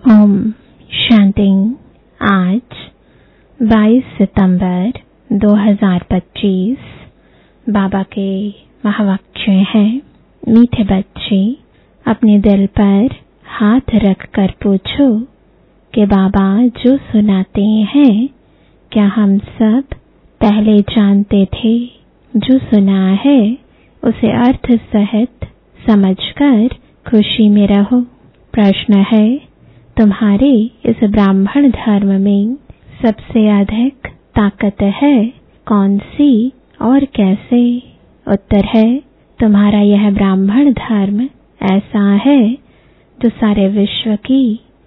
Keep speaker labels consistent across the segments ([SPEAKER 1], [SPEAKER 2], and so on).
[SPEAKER 1] ओम शांति। आज 22 सितंबर 2025 बाबा के महावाक्य हैं। मीठे बच्चे, अपने दिल पर हाथ रखकर पूछो कि बाबा जो सुनाते हैं क्या हम सब पहले जानते थे? जो सुना है उसे अर्थ सहित समझकर खुशी में रहो। प्रश्न है, तुम्हारे इस ब्राह्मण धर्म में सबसे अधिक ताकत है कौन सी और कैसे? उत्तर है, तुम्हारा यह ब्राह्मण धर्म ऐसा है जो सारे विश्व की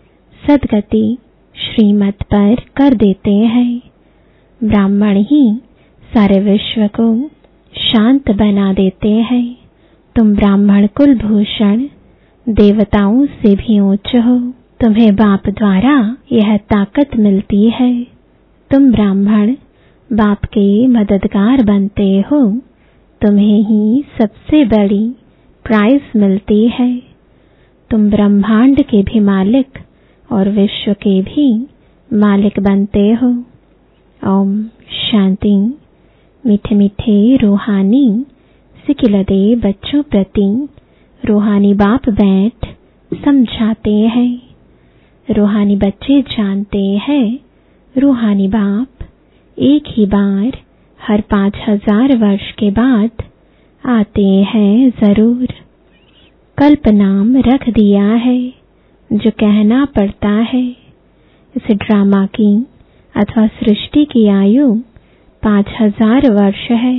[SPEAKER 1] सद्गति श्रीमत पर कर देते हैं। ब्राह्मण ही सारे विश्व को शांत बना देते हैं। तुम ब्राह्मण कुलभूषण देवताओं से भी ऊंच हो। तुम्हें बाप द्वारा यह ताकत मिलती है। तुम ब्राह्मण बाप के मददगार बनते हो। तुम्हें ही सबसे बड़ी प्राइज मिलती है। तुम ब्रह्मांड के भी मालिक और विश्व के भी मालिक बनते हो। ओम शांति। मीठे मीठे रूहानी सिकिलदे बच्चों प्रति रूहानी बाप बैठ समझाते हैं। रूहानी बच्चे जानते हैं रूहानी बाप एक ही बार हर 5000 वर्ष के बाद आते हैं जरूर। कल्प नाम रख दिया है जो कहना पड़ता है। इस ड्रामा की अथवा सृष्टि की आयु 5000 वर्ष है।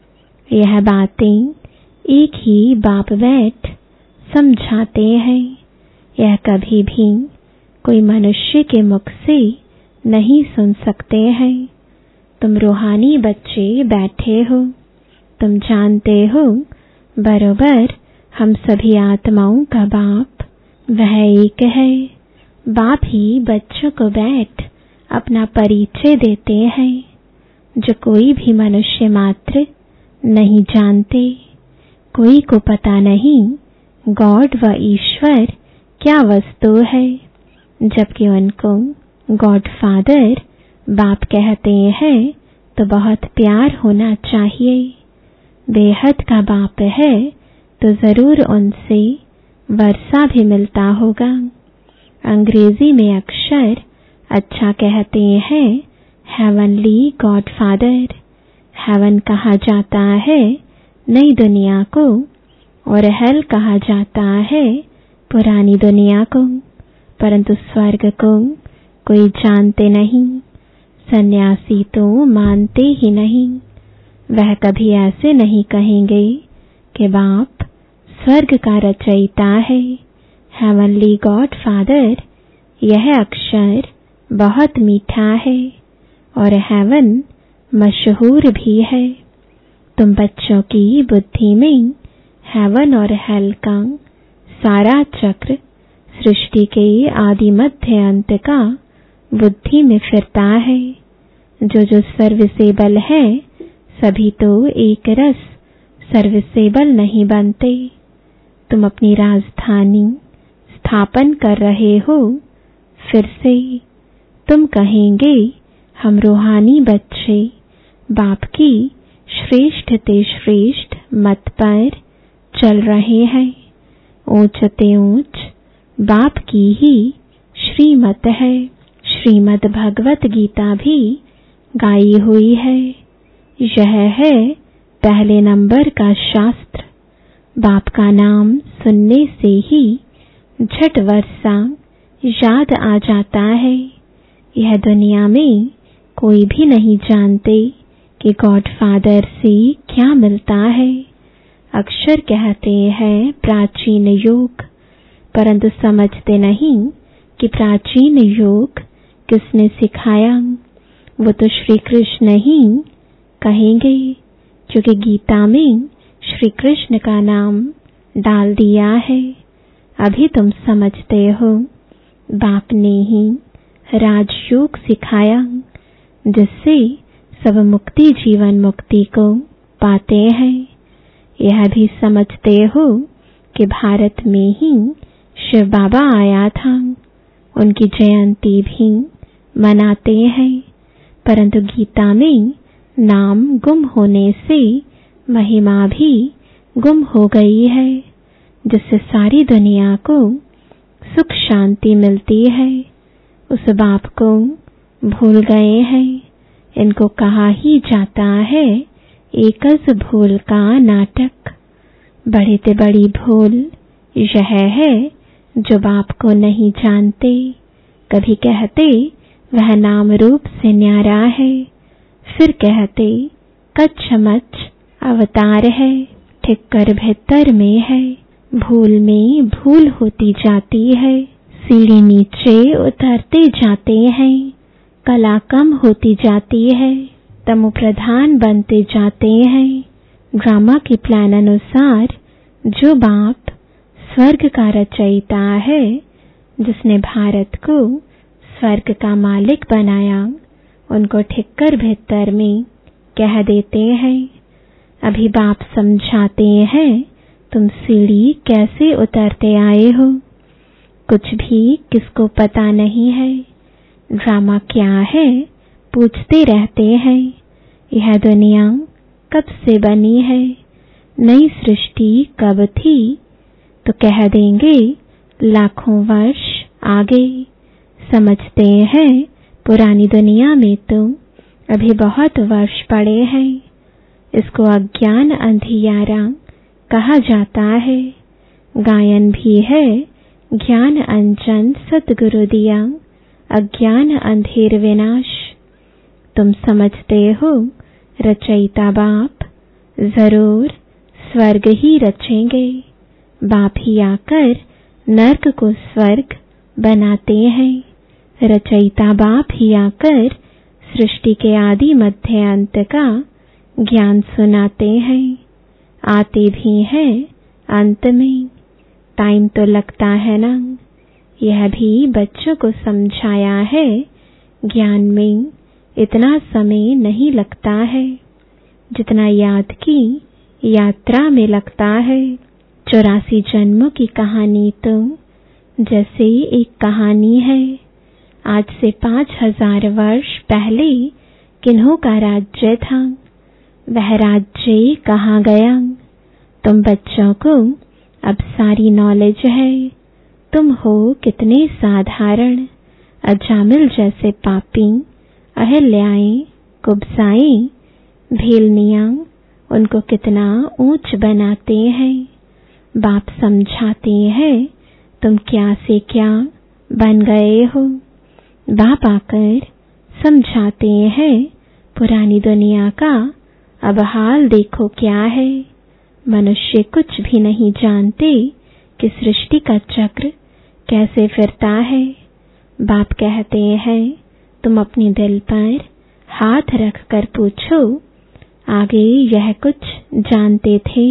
[SPEAKER 1] यह बातें एक ही बाप बैठ समझाते हैं। यह कभी भी कोई मनुष्य के मुख से नहीं सुन सकते हैं। तुम रूहानी बच्चे बैठे हो। तुम जानते हो बरोबर हम सभी आत्माओं का बाप वह एक है। बाप ही बच्चों को बैठ अपना परिचय देते हैं जो कोई भी मनुष्य मात्र नहीं जानते। कोई को पता नहीं गॉड व ईश्वर क्या वस्तु है, जबकि उनको गॉड फादर बाप कहते हैं तो बहुत प्यार होना चाहिए। बेहद का बाप है तो जरूर उनसे वर्षा भी मिलता होगा। अंग्रेजी में अक्षर अच्छा कहते हैं हेवनली गॉड फादर। हेवन कहा जाता है नई दुनिया को और हेल कहा जाता है पुरानी दुनिया को, परंतु स्वर्ग को कोई जानते नहीं। सन्यासी तो मानते ही नहीं। वह कभी ऐसे नहीं कहेंगे कि बाप स्वर्ग का रचयिता है। हेवनली गॉड फादर यह अक्षर बहुत मीठा है और हेवन मशहूर भी है। तुम बच्चों की बुद्धि में हेवन और हेल का सारा चक्र सृष्टि के आदि मध्य अंत का बुद्धि में फिरता है। जो सर्विसेबल है सभी तो एक रस सर्विसेबल नहीं बनते। तुम अपनी राजधानी स्थापन कर रहे हो। फिर से तुम कहेंगे हम रूहानी बच्चे बाप की श्रेष्ठ ते श्रेष्ठ मत पर चल रहे हैं। ऊंचते ऊंच बाप की ही श्रीमत है। श्रीमद् भगवत गीता भी गाई हुई है। यह है पहले नंबर का शास्त्र। बाप का नाम सुनने से ही झट वर्षा याद आ जाता है। यह दुनिया में कोई भी नहीं जानते कि गॉड फादर से क्या मिलता है। अक्षर कहते हैं प्राचीन योग, परंतु समझते नहीं कि प्राचीन योग किसने सिखाया। वो तो श्री कृष्ण ही कहेंगे, क्योंकि गीता में श्री कृष्ण का नाम डाल दिया है। अभी तुम समझते हो बाप ने ही राजयोग सिखाया, जिससे सब मुक्ति जीवन मुक्ति को पाते हैं। यह भी समझते हो कि भारत में ही शिव बाबा आया था उनकी जयंती भी मनाते हैं, परंतु गीता में नाम गुम होने से महिमा भी गुम हो गई है, जिससे सारी दुनिया को सुख शांति मिलती है। उस बाप को भूल गए हैं। इनको कहा ही जाता है एकस भूल का नाटक। बड़े से बड़ी भूल यह है जो बाप को नहीं जानते। कभी कहते वह नाम रूप से न्यारा है, फिर कहते कच्छमच अवतार है, ठीक कर भीतर में है। भूल में भूल होती जाती है, सीढ़ी नीचे उतरते जाते हैं, कला कम होती जाती है, तमो प्रधान बनते जाते हैं। ड्रामा के प्लान अनुसार जो बाप स्वर्ग का रचयिता है, जिसने भारत को स्वर्ग का मालिक बनाया, उनको ठिक्कर भीतर में कह देते हैं। अभी बाप समझाते हैं तुम सीढ़ी कैसे उतरते आए हो। कुछ भी किसको पता नहीं है। ड्रामा क्या है पूछते रहते हैं। यह दुनिया कब से बनी है, नई सृष्टि कब थी, तो कह देंगे लाखों वर्ष आगे। समझते हैं पुरानी दुनिया में तो अभी बहुत वर्ष पड़े हैं। इसको अज्ञान अंधियारा कहा जाता है। गायन भी है ज्ञान अंजन सतगुरु दिया, अज्ञान अंधेर विनाश। तुम समझते हो रचयिता बाप जरूर स्वर्ग ही रचेंगे। बाप ही आकर नर्क को स्वर्ग बनाते हैं। रचयिता बाप ही आकर सृष्टि के आदि मध्य अंत का ज्ञान सुनाते हैं। आते भी हैं अंत में। टाइम तो लगता है ना। यह भी बच्चों को समझाया है, ज्ञान में इतना समय नहीं लगता है जितना याद की यात्रा में लगता है। 84 जन्मों की कहानी तो जैसे एक कहानी है। आज से 5000 वर्ष पहले किन्हों का राज्य था, वह राज्य कहाँ गया। तुम बच्चों को अब सारी नॉलेज है। तुम हो कितने साधारण, अजामिल जैसे पापी, अहिल्याएं, कुब्जाएं, भेलनियां उनको कितना ऊंच बनाते हैं। बाप समझाते हैं तुम क्या से क्या बन गए हो। बाप आकर समझाते हैं पुरानी दुनिया का अब हाल देखो क्या है। मनुष्य कुछ भी नहीं जानते कि सृष्टि का चक्र कैसे फिरता है। बाप कहते हैं तुम अपने दिल पर हाथ रख कर पूछो, आगे यह कुछ जानते थे?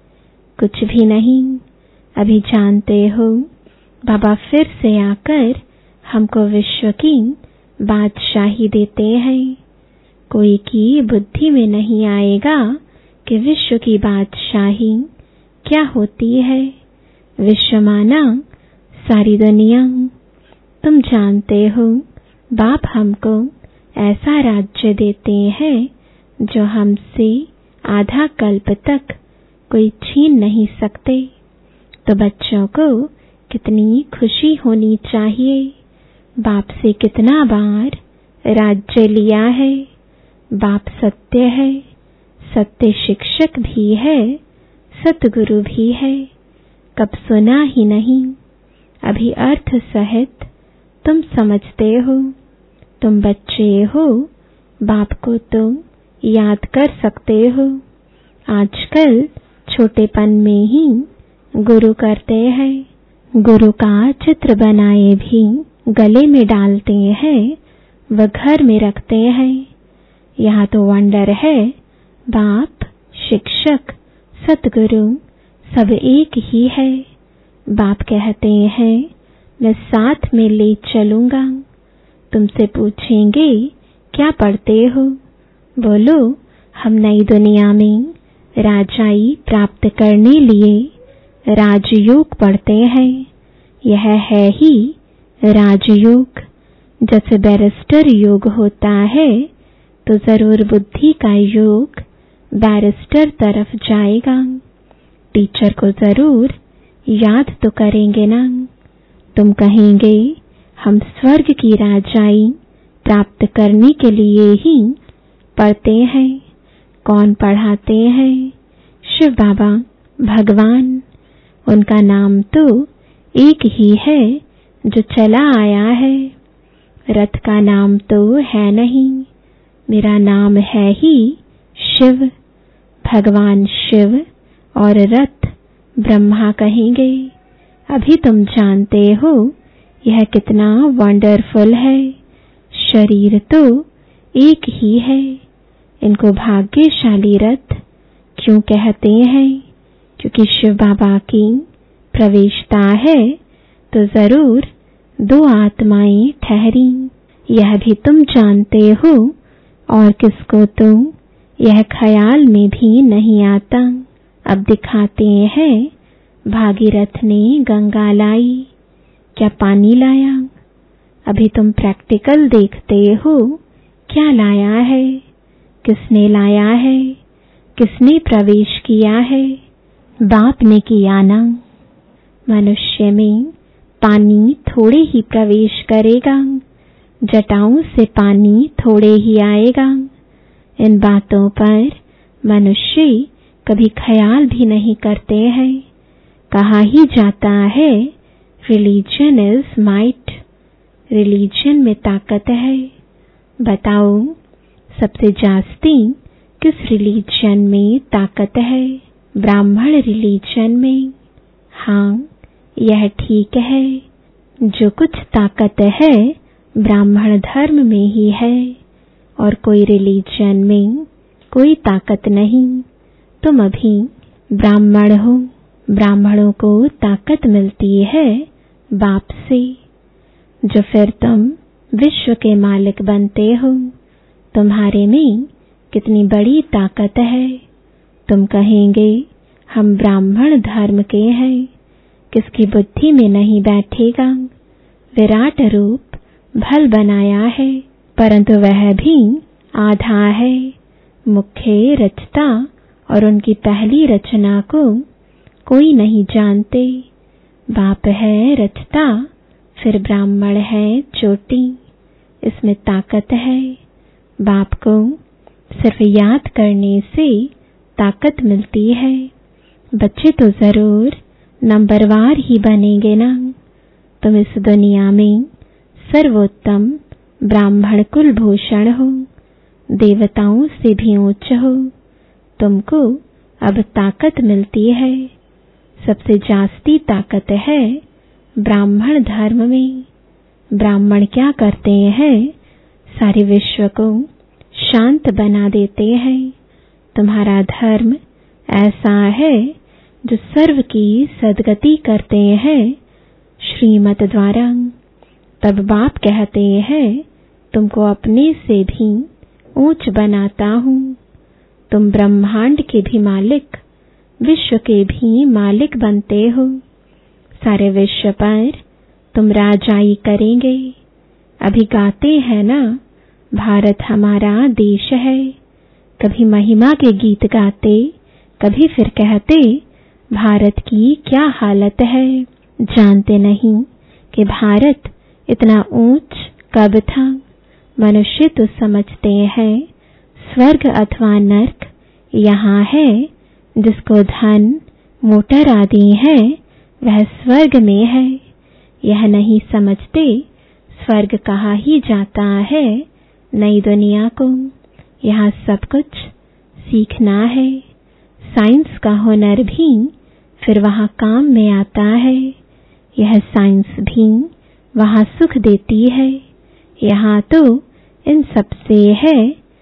[SPEAKER 1] कुछ भी नहीं। अभी जानते हो। बाबा फिर से आकर हमको विश्व की बादशाही देते हैं। कोई की बुद्धि में नहीं आएगा कि विश्व की बादशाही क्या होती है। विश्व माना सारी दुनिया। तुम जानते हो बाप हमको ऐसा राज्य देते हैं जो हमसे आधा कल्प तक कोई छीन नहीं सकते। तो बच्चों को कितनी खुशी होनी चाहिए। बाप से कितना बार राज्य लिया है। बाप सत्य है, सत्य शिक्षक भी है, सतगुरु भी है। कब सुना ही नहीं। अभी अर्थ सहित तुम समझते हो। तुम बच्चे हो, बाप को तो याद कर सकते हो। आजकल छोटेपन में ही गुरु करते हैं। गुरु का चित्र बनाए भी गले में डालते हैं, वह घर में रखते हैं। यहाँ तो वंडर है, बाप, शिक्षक, सतगुरु सब एक ही है। बाप कहते हैं मैं साथ में ले चलूंगा। तुमसे पूछेंगे क्या पढ़ते हो? बोलो हम नई दुनिया में राजाई प्राप्त करने लिए राजयोग पढ़ते हैं। यह है ही राजयोग जैसे बैरिस्टर योग होता है, तो जरूर बुद्धि का योग बैरिस्टर तरफ जाएगा। टीचर को जरूर याद तो करेंगे ना। तुम कहेंगे हम स्वर्ग की राजाई प्राप्त करने के लिए ही पढ़ते हैं। कौन पढ़ाते हैं? शिव बाबा भगवान। उनका नाम तो एक ही है जो चला आया है। रथ का नाम तो है नहीं, मेरा नाम है ही शिव। भगवान शिव और रथ ब्रह्मा कहेंगे। अभी तुम जानते हो यह कितना वंडरफुल है। शरीर तो एक ही है। इनको भाग्यशाली रथ क्यों कहते हैं? क्योंकि शिव बाबा की प्रवेशता है तो जरूर दो आत्माएं ठहरी। यह भी तुम जानते हो, और किसको तो यह ख्याल में भी नहीं आता। अब दिखाते हैं भागीरथ ने गंगा लाई, क्या पानी लाया? अभी तुम प्रैक्टिकल देखते हो, क्या लाया है, किसने लाया है, किसने प्रवेश किया है? बाप ने किया ना। मनुष्य में पानी थोड़े ही प्रवेश करेगा, जटाओं से पानी थोड़े ही आएगा। इन बातों पर मनुष्य कभी ख्याल भी नहीं करते हैं। कहा ही जाता है रिलीजन इज माइट, रिलीजन में ताकत है। बताओ सबसे जास्ती किस रिलीजन में ताकत है? ब्राह्मण रिलीजन में। हाँ, यह ठीक है। जो कुछ ताकत है ब्राह्मण धर्म में ही है, और कोई रिलीजन में कोई ताकत नहीं। तुम अभी ब्राह्मण हो, ब्राह्मणों को ताकत मिलती है बाप से, जो फिर तुम विश्व के मालिक बनते हो। तुम्हारे में कितनी बड़ी ताकत है। तुम कहेंगे हम ब्राह्मण धर्म के हैं, किसकी बुद्धि में नहीं बैठेगा। विराट रूप भल बनाया है, परंतु वह भी आधा है। मुख्य रचता और उनकी पहली रचना को कोई नहीं जानते। बाप है रचता, फिर ब्राह्मण है चोटी। इसमें ताकत है। बाप को सिर्फ याद करने से ताकत मिलती है। बच्चे तो जरूर नंबरवार ही बनेंगे ना। तुम इस दुनिया में सर्वोत्तम ब्राह्मण कुल भूषण हो, देवताओं से भी ऊंच हो। तुमको अब ताकत मिलती है। सबसे जास्ती ताकत है ब्राह्मण धर्म में। ब्राह्मण क्या करते हैं? सारे विश्व को शांत बना देते हैं। तुम्हारा धर्म ऐसा है जो सर्व की सद्गति करते हैं श्रीमत द्वारा। तब बाप कहते हैं तुमको अपने से भी ऊंच बनाता हूँ। तुम ब्रह्मांड के भी मालिक, विश्व के भी मालिक बनते हो। सारे विश्व पर तुम राजाई करेंगे। अभी गाते हैं ना, भारत हमारा देश है। कभी महिमा के गीत गाते, कभी फिर कहते भारत की क्या हालत है। जानते नहीं कि भारत इतना ऊंच कब था। मनुष्य तो समझते हैं स्वर्ग अथवा नर्क यहाँ है। जिसको धन मोटर आदि है वह स्वर्ग में है। यह नहीं समझते स्वर्ग कहा ही जाता है नई दुनिया को। यहाँ सब कुछ सीखना है। साइंस का हुनर भी फिर वहाँ काम में आता है। यह साइंस भी वहाँ सुख देती है। यहाँ तो इन सब से है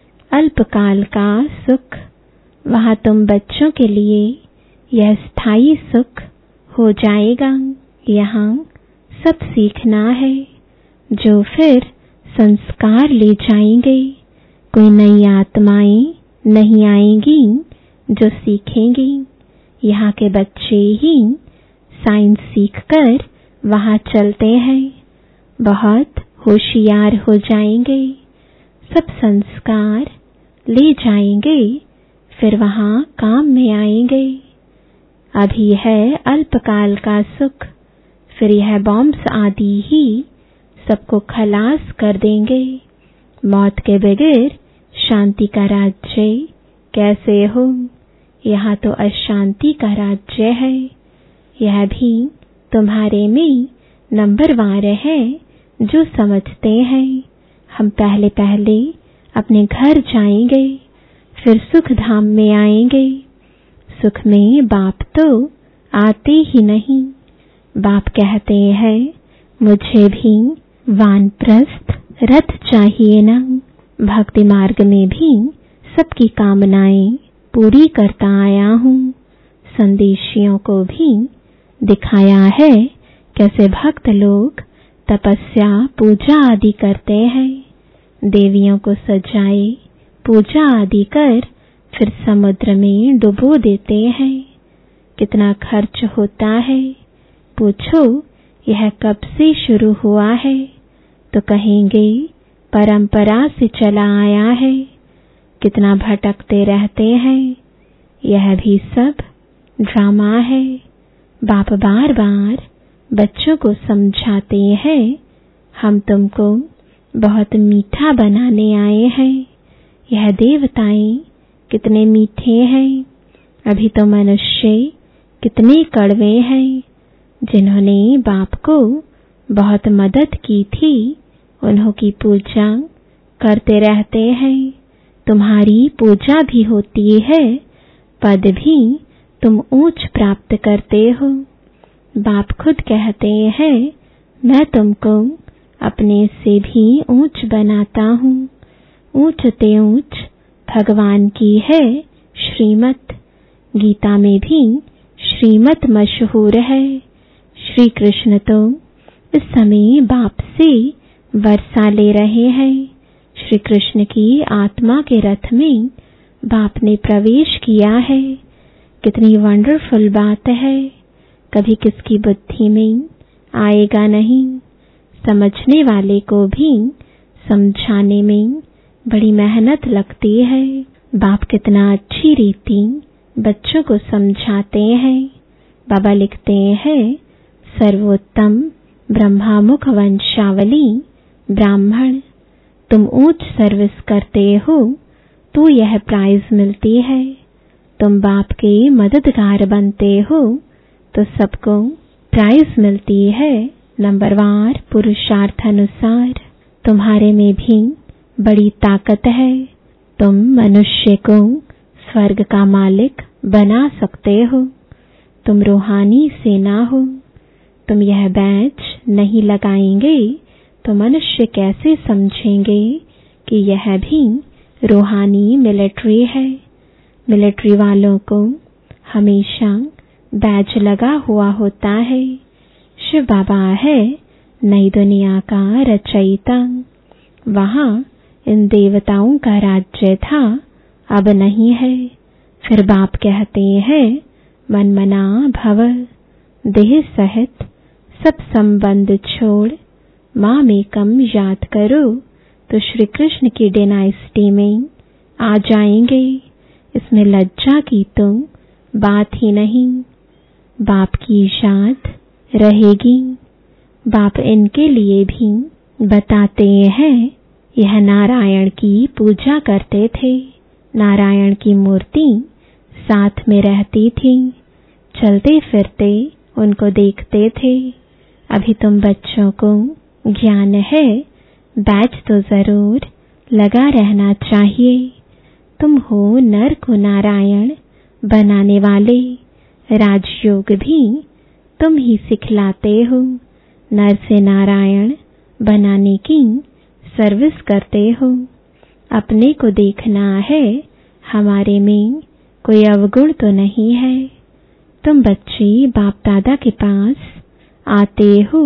[SPEAKER 1] अल्पकाल का सुख। वहाँ तुम बच्चों के लिए यह स्थायी सुख हो जाएगा। यहाँ सब सीखना है, जो फिर संस्कार ले जाएंगे। कोई नई आत्माएं नहीं आएंगी जो सीखेंगी। यहाँ के बच्चे ही साइंस सीखकर वहाँ चलते हैं। बहुत होशियार हो जाएंगे, सब संस्कार ले जाएंगे, फिर वहां काम में आएंगे। अभी है अल्पकाल का सुख, फिर यह बॉम्ब्स आदि ही सबको खलास कर देंगे। मौत के बगैर शांति का राज्य कैसे हो? यहाँ तो अशांति का राज्य है। यह भी तुम्हारे में नंबरवार है जो समझते हैं। हम पहले पहले अपने घर जाएंगे, फिर सुख धाम में आएंगे। सुख में बाप तो आते ही नहीं। बाप कहते हैं मुझे भी वानप्रस्थ रथ चाहिए ना। भक्ति मार्ग में भी सबकी कामनाएं पूरी करता आया हूँ। संदेशियों को भी दिखाया है कैसे भक्त लोग तपस्या पूजा आदि करते हैं। देवियों को सजाए पूजा आदि कर फिर समुद्र में डुबो देते हैं। कितना खर्च होता है पूछो, यह कब से शुरू हुआ है? तो कहेंगे परंपरा से चला आया है। कितना भटकते रहते हैं। यह भी सब ड्रामा है। बाप बार बार बच्चों को समझाते हैं, हम तुमको बहुत मीठा बनाने आए हैं। यह देवताएं कितने मीठे हैं, अभी तो मनुष्य कितने कड़वे हैं। जिन्होंने बाप को बहुत मदद की थी, उन्हों की पूजा करते रहते हैं। तुम्हारी पूजा भी होती है, पद भी तुम ऊंच प्राप्त करते हो। बाप खुद कहते हैं मैं तुमको अपने से भी ऊंच बनाता हूँ। ऊंच ते ऊंच भगवान की है श्रीमत। गीता में भी श्रीमत मशहूर है। श्री कृष्ण तो इस समय बाप से वर्षा ले रहे हैं। श्री कृष्ण की आत्मा के रथ में बाप ने प्रवेश किया है। कितनी वंडरफुल बात है। कभी किसकी बुद्धि में आएगा नहीं। समझने वाले को भी समझाने में बड़ी मेहनत लगती है। बाप कितना अच्छी रीति बच्चों को समझाते हैं। बाबा लिखते हैं सर्वोत्तम ब्रह्मामुख वंशावली ब्राह्मण, तुम ऊंच सर्विस करते हो तो यह प्राइज मिलती है। तुम बाप के मददगार बनते हो तो सबको प्राइज मिलती है नंबरवार पुरुषार्थ अनुसार। तुम्हारे में भी बड़ी ताकत है। तुम मनुष्य को स्वर्ग का मालिक बना सकते हो। तुम रूहानी सेना हो। तुम यह बैच नहीं लगाएंगे तो मनुष्य कैसे समझेंगे कि यह भी रूहानी मिलिट्री है। मिलिट्री वालों को हमेशा बैच लगा हुआ होता है। शिव बाबा है नई दुनिया का रचयिता। वहां इन देवताओं का राज्य था, अब नहीं है। फिर बाप कहते हैं मनमना भव, देह सहित सब संबंध छोड़ मामेकम याद करो तो श्री कृष्ण की डायनेस्टी में आ जाएंगे। इसमें लज्जा की तो बात ही नहीं। बाप की याद रहेगी। बाप इनके लिए भी बताते हैं यह नारायण की पूजा करते थे। नारायण की मूर्ति साथ में रहती थी। चलते फिरते उनको देखते थे। अभी तुम बच्चों को ज्ञान है, बैच तो जरूर लगा रहना चाहिए। तुम हो नर को नारायण बनाने वाले। राजयोग भी तुम ही सिखलाते हो। नर से नारायण बनाने की सर्विस करते हो। अपने को देखना है, हमारे में कोई अवगुण तो नहीं है। तुम बच्चे बाप दादा के पास आते हो।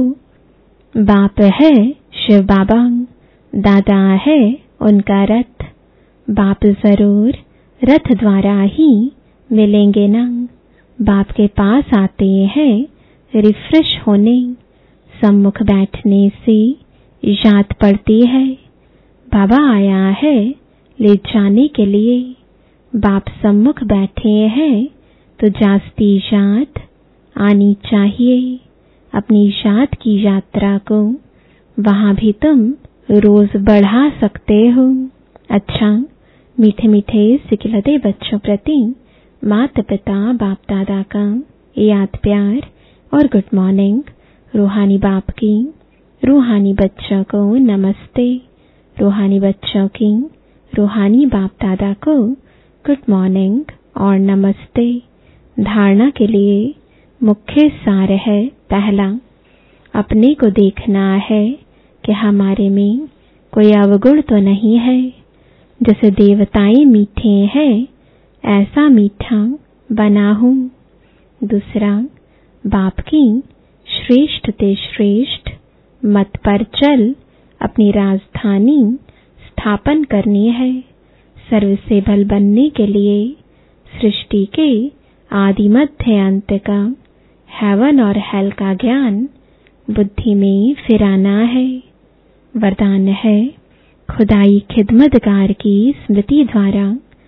[SPEAKER 1] बाप है शिव बाबा, दादा है उनका रथ। बाप जरूर रथ द्वारा ही मिलेंगे ना। बाप के पास आते हैं रिफ्रेश होने, सम्मुख बैठने से याद पड़ती है, बाबा आया है ले जाने के लिए। बाप सम्मुख बैठे हैं तो जास्ती याद आनी चाहिए। अपनी याद की यात्रा को वहां भी तुम रोज बढ़ा सकते हो। अच्छा, मीठे मीठे सिखिलते बच्चों प्रति माता पिता बाप दादा का याद प्यार और गुड मॉर्निंग। रूहानी बाप की रूहानी बच्चों को नमस्ते। रूहानी बच्चों की रूहानी बाप दादा को गुड मॉर्निंग और नमस्ते। धारणा के लिए मुख्य सार है, पहला, अपने को देखना है कि हमारे में कोई अवगुण तो नहीं है। जैसे देवताएं मीठे हैं ऐसा मीठा बना हूं। दूसरा, बाप की श्रेष्ठ ते श्रेष्ठ मत पर चल अपनी राजधानी स्थापन करनी है। सर्वसेबल बनने के लिए सृष्टि के आदि मध्य अंत का हेवन और हेल का ज्ञान बुद्धि में फिराना है। वरदान है, खुदाई खिदमतगार की स्मृति द्वारा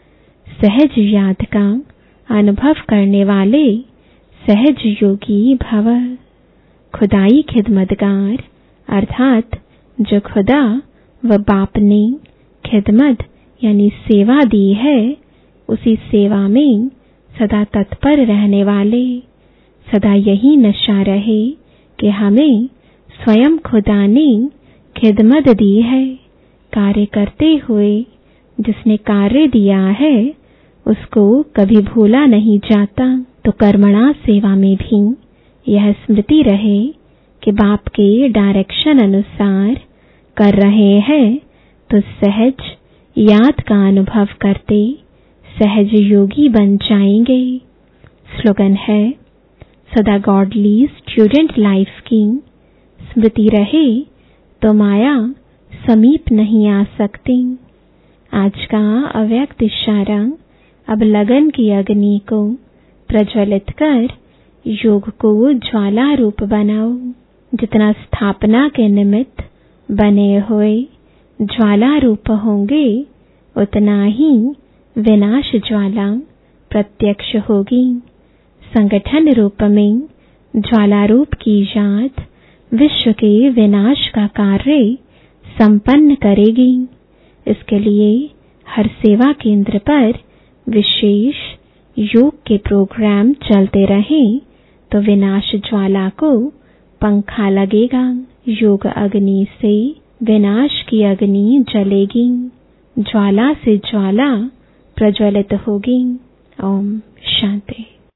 [SPEAKER 1] सहज याद का अनुभव करने वाले सहज योगी भव। खुदाई खिदमतगार अर्थात जो खुदा व बाप ने खिदमत यानी सेवा दी है, उसी सेवा में सदा तत्पर रहने वाले। सदा यही नशा रहे कि हमें स्वयं खुदा ने खिदमत दी है। कार्य करते हुए जिसने कार्य दिया है उसको कभी भूला नहीं जाता। तो कर्मणा सेवा में भी यह स्मृति रहे कि बाप के डायरेक्शन अनुसार कर रहे हैं तो सहज याद का अनुभव करते सहज योगी बन जाएंगे। स्लोगन है, सदा गॉडली स्टूडेंट लाइफ की स्मृति रहे तो माया समीप नहीं आ सकती। आज का अव्यक्त इशारा, अब लगन की अग्नि को प्रज्वलित कर योग को ज्वाला रूप बनाओ। जितना स्थापना के निमित्त बने हुए ज्वाला रूप होंगे, उतना ही विनाश ज्वाला प्रत्यक्ष होगी। संगठन रूप में ज्वाला रूप की याद विश्व के विनाश का कार्य संपन्न करेगी। इसके लिए हर सेवा केंद्र पर विशेष योग के प्रोग्राम चलते रहें तो विनाश ज्वाला को पंखा लगेगा। योग अग्नि से विनाश की अग्नि जलेगी, ज्वाला से ज्वाला प्रज्वलित होगी। ओम शांति।